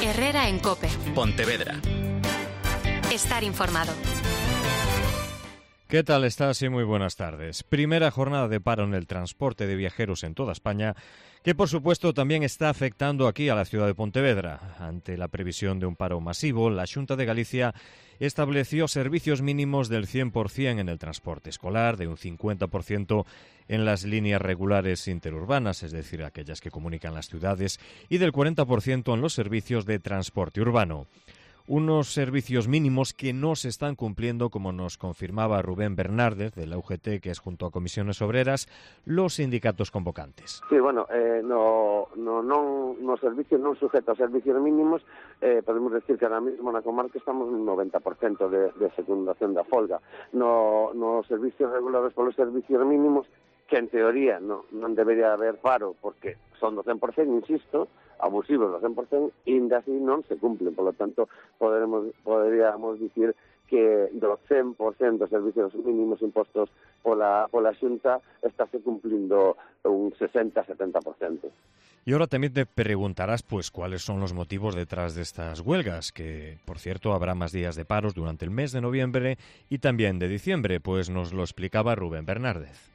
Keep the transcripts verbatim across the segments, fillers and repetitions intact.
Herrera en COPE. Pontevedra. Estar informado. ¿Qué tal estás? Y muy buenas tardes. Primera jornada de paro en el transporte de viajeros en toda España, que por supuesto también está afectando aquí a la ciudad de Pontevedra. Ante la previsión de un paro masivo, la Xunta de Galicia estableció servicios mínimos del cien por ciento en el transporte escolar, de un cincuenta por ciento en las líneas regulares interurbanas, es decir, aquellas que comunican las ciudades, y del cuarenta por ciento en los servicios de transporte urbano. Unos servicios mínimos que no se están cumpliendo, como nos confirmaba Rubén Bernárdez, de la U G T, que es junto a Comisiones Obreras, los sindicatos convocantes. Sí, bueno, eh, no, no, non, no servicios non sujetos a servicios mínimos, eh, podemos decir que ahora mismo na comarca estamos no noventa por ciento de, de secundación da folga. No, no servicios regulados polos servicios mínimos, que en teoría no, non debería haber paro, porque son do cen por ciento, insisto, abusivos do cen por ciento, e ainda así non se cumplen. Por lo tanto, poderemos, poderíamos dicir que do cen por ciento dos servicios mínimos impostos pola, pola Xunta estáse cumplindo un sesenta a setenta por ciento. Y ahora también te preguntarás, pues, cuáles son los motivos detrás de estas huelgas, que, por cierto, habrá más días de paros durante el mes de noviembre y también de diciembre, pues nos lo explicaba Rubén Bernárdez.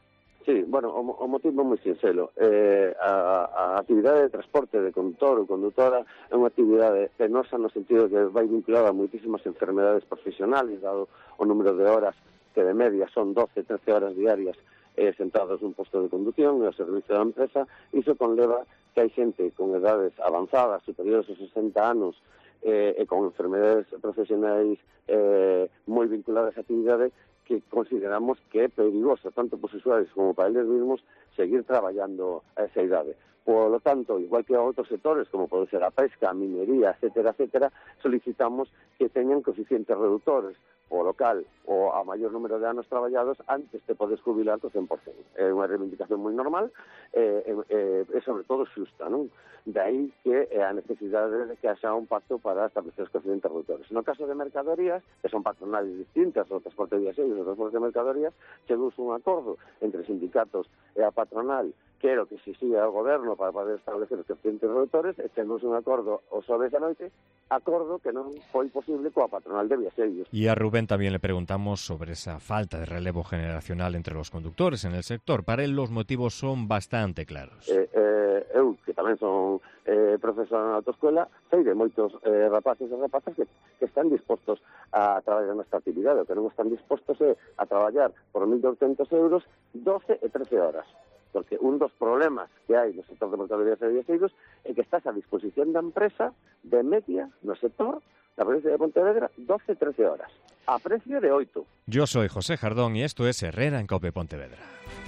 Sí, bueno, o, o motivo moi sinxelo. Eh, a, a actividade de transporte de condutor ou condutora é unha actividade penosa no sentido que vai vinculada a moitísimas enfermedades profesionales, dado o número de horas que de media son doce, trece horas diarias eh, sentados nun posto de conducción e ao servicio da empresa. Iso conleva que hai xente con edades avanzadas, superiores aos sesenta anos, eh, e con enfermedades profesionais eh, moi vinculadas á actividade, que consideramos que é perigoso, tanto para os usuarios como para eles mesmos, seguir traballando a esa idade. Por lo tanto, igual que a outros sectores, como pode ser a pesca, a minería, etcétera, etcétera, solicitamos que teñan coeficientes reductores o local ou a maior número de anos traballados antes te podes jubilar co cen por ciento. É unha reivindicación moi normal e, e, e sobre todo xusta, non? De aí que é a necesidade de que haxa un pacto para establecer os coeficientes reductores. No caso de mercadorías, que son patronales distintas, o transporte de viaxeiros e o transporte de mercadorías, chegou un acordo entre sindicatos e a patronal, que era o que exixía o goberno para poder establecer os coeficientes reductores, e chegou un acordo o xoves a noite, acordo que non foi posible coa patronal de viaxeiros. Y a Rubén también le preguntamos sobre esa falta de relevo generacional entre los conductores en el sector. Para él los motivos son bastante claros. Eh, eh, eu, que tamén son eh, profesor na autoescuela, sei de moitos eh, rapaces e rapazas que, que están dispostos a traballar nesta actividade. O que non están dispostos é a traballar por mil douscentos euros doce e trece horas. Porque un dos problemas que hai no sector de mercadorías e viaxeiros é que estás a disposición da empresa de media no sector da provincia de Pontevedra doce a trece horas, a precio de oito. Yo soy José Jardón y esto es Herrera en COPE Pontevedra.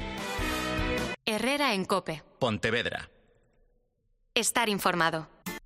Herrera en COPE. Pontevedra. Estar informado.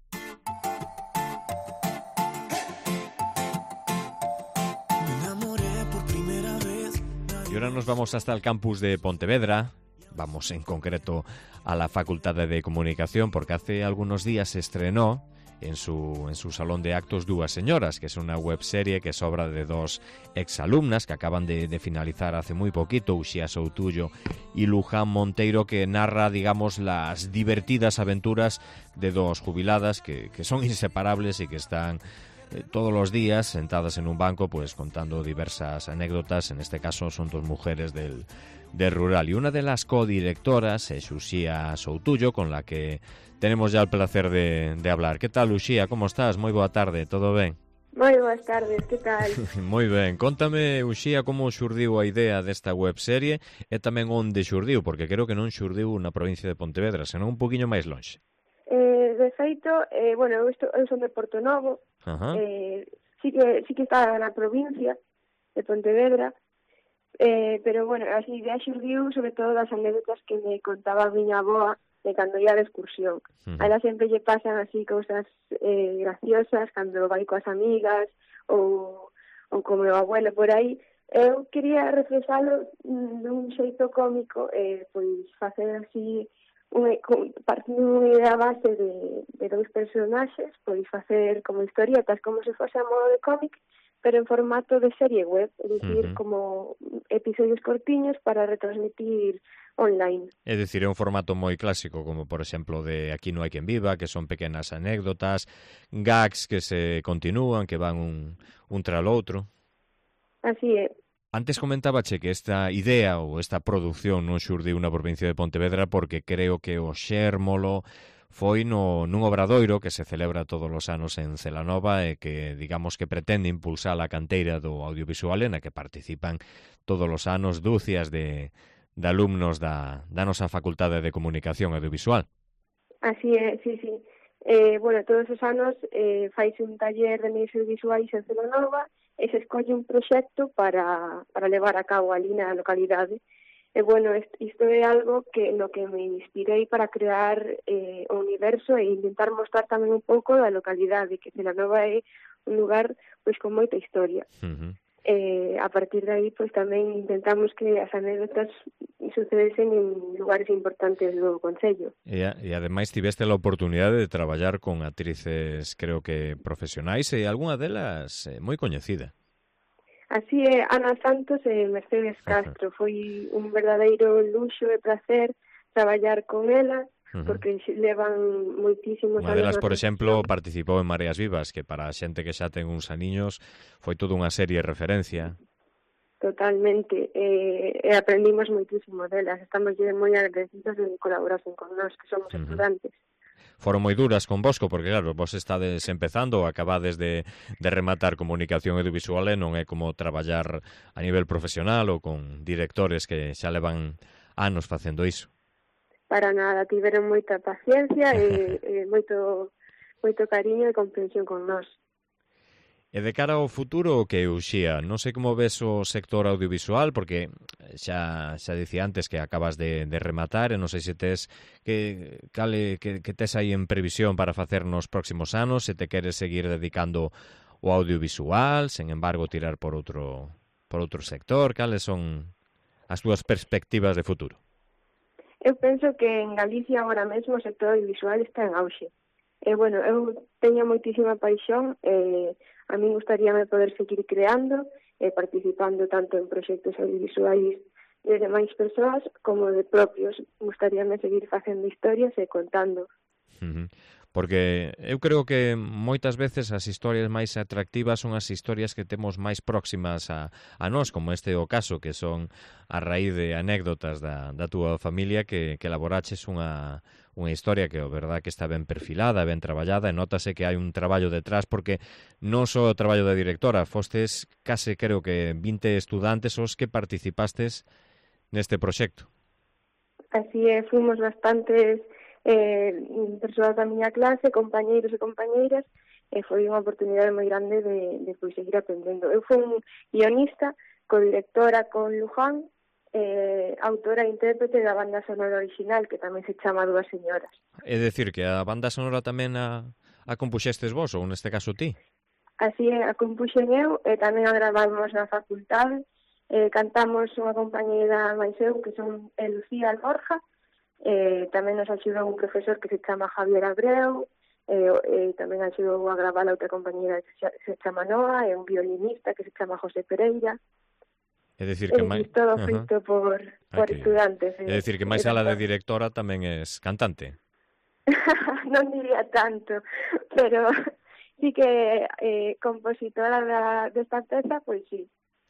Y ahora nos vamos hasta el campus de Pontevedra. Vamos en concreto a la Facultad de Comunicación, porque hace algunos días se estrenó en su, en su salón de actos Dúas Señoras, que es una webserie que es obra de dos exalumnas que acaban de, de finalizar hace muy poquito, Uxía Soutullo y Luján Monteiro, que narra, digamos, las divertidas aventuras de dos jubiladas que, que son inseparables y que están eh, todos los días sentadas en un banco, pues contando diversas anécdotas. En este caso son dos mujeres del de Rural, y una de las codirectoras es Uxía Soutullo, con la que tenemos ya el placer de, de hablar. ¿Qué tal, Uxía? ¿Cómo estás? Moi boa tarde, todo ben? Moi boas tardes, que tal? Moi ben, contame, Uxía, como xurdiu a idea desta webserie e tamén onde xurdiu, porque creo que non xurdiu na provincia de Pontevedra, senón un poquinho máis lonxe. Eh, de feito, eh, bueno, eu, estou, eu son de Porto Novo, eh, sí, que, sí que está na provincia de Pontevedra, Eh, pero, bueno, así idea xurdiu sobre todo das anécdotas que me contaba a miña avoa de cando ia de excursión. Uh-huh. A ela sempre lle pasan así cousas eh, graciosas cando vai coas amigas ou, ou como o abuelo por aí. Eu quería refresalo dun xeito cómico, eh, pois facer así unha, partindo unha idea base de, de dous personaxes, pois facer como historietas como se fose a modo de cómic, pero en formato de serie web, é dicir, Uh-huh. como episodios cortiños para retransmitir online. É dicir, é un formato moi clásico, como por exemplo de Aquí no hai quen viva, que son pequenas anécdotas, gags que se continúan, que van un, un tras outro. Así é. Antes comentábache que esta idea ou esta produción non xurdiu na provincia de Pontevedra porque creo que o xérmolo foi no, nun obradoiro que se celebra todos os anos en Celanova e que, digamos, que pretende impulsar a canteira do audiovisual na que participan todos os anos dúcias de, de alumnos da, da nosa Facultade de Comunicación Audiovisual. Así é, sí, sí. Eh, bueno, todos os anos eh, faise un taller de medios audiovisuais en Celanova e se escolle un proxecto para, para levar a cabo ali na localidade. E, bueno, isto é algo que no que me inspirei para crear eh, o universo e intentar mostrar tamén un pouco da localidade, que Celanova é un lugar pois con moita historia. Uh-huh. Eh, a partir de aí, pois tamén intentamos que as anécdotas sucedesen en lugares importantes do Concello. E, e ademais tiveste a oportunidade de traballar con actrices, creo que profesionais, e algunha delas eh, moi coñecida. Así é, Ana Santos e Mercedes Castro. Uh-huh. Foi un verdadeiro luxo e placer traballar con ela, uh-huh. porque levan moitísimos anos. Unha delas, por exemplo, participou en Mareas Vivas, que para a xente que xa ten uns aniños foi toda unha serie de referencia. Totalmente, e, e aprendimos moitísimo delas. Estamos moi agradecidos de colaboración con nós, que somos uh-huh. estudantes. Foron moi duras con vosco, porque claro, vos estades empezando, acabades de, de rematar comunicación audiovisual e non é como traballar a nivel profesional ou con directores que xa levan anos facendo iso. Para nada, tiveron moita paciencia e, e moito, moito cariño e comprensión con nós. E de cara ao futuro, o que é, Uxía? Non sei como ves o sector audiovisual, porque xa xa dicía antes que acabas de, de rematar, e non sei se tes que, cale, que, que tes aí en previsión para facer nos próximos anos, se te queres seguir dedicando ao audiovisual, sen embargo tirar por outro, por outro sector, cales son as túas perspectivas de futuro? Eu penso que en Galicia agora mesmo o sector audiovisual está en auxe. E, bueno, eu teño moitísima paixón e a mí gustaríame poder seguir creando e participando tanto en proxectos audiovisuais de demais persoas como de propios. Gustaríame seguir facendo historias e contando. Uh-huh. Porque eu creo que moitas veces as historias máis atractivas son as historias que temos máis próximas a, a nós, como este o caso, que son a raíz de anécdotas da, da túa familia que, que elaboraches unha, unha historia que, a verdad, que está ben perfilada, ben traballada, e notase que hai un traballo detrás, porque non só o traballo da directora, fostes case, creo que, vinte estudantes os que participastes neste proxecto. Así é, fomos bastantes eh, persoas da miña clase, compañeiros e compañeiras, e foi unha oportunidade moi grande de, de pois, seguir aprendendo. Eu fui un guionista, co-directora con Luján, eh, autora e intérprete da banda sonora original, que tamén se chama Dúas Señoras. É dicir, que a banda sonora tamén a, a compuxestes vos, ou neste caso ti? Así é, a compuxen eu, e tamén a gravamos na facultade, eh, cantamos unha compañeira máis eu, que son eh, Lucía Alborja, eh, tamén nos axudou un profesor que se chama Javier Abreu, eh, eh, tamén axudou a gravar a outra compañeira que se, se chama Noa, e un violinista que se chama José Pereira. É dicir que eh, máis todo feito uh-huh. por, por Aquí. estudantes. É dicir que máis ala de directora tamén es cantante. Non diría tanto, pero sí que eh, compositora da, desta peza, pois sí.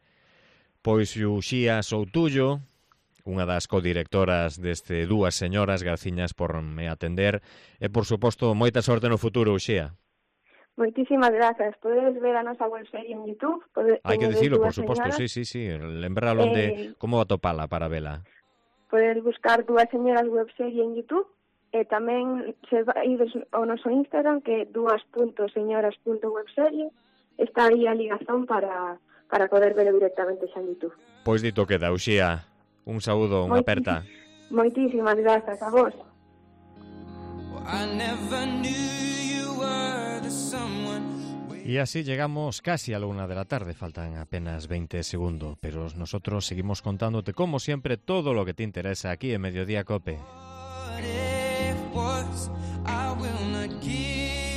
Pois Uxía Soutullo, unha das codirectoras deste Dúas Señoras, graciñas por me atender, e, por suposto, moita sorte no futuro, Uxía. Moitísimas grazas. Podedes ver a nosa webserie en YouTube. Hai que dicilo, por suposto, sí, sí, sí. Lembralo onde, eh, como atopala para vela. Podedes buscar Dúas Señoras webserie en YouTube, e tamén se ides ao noso Instagram, que é dúas punto señoras punto webserie. Está aí a ligazón para, para poder verlo directamente xa en YouTube. Pois dito queda, Uxía. Un saúdo, unha aperta. Moitísimas grazas a vos. Y así llegamos casi a la una de la tarde, faltan apenas veinte segundos, pero nosotros seguimos contándote, como siempre, todo lo que te interesa aquí en Mediodía Cope.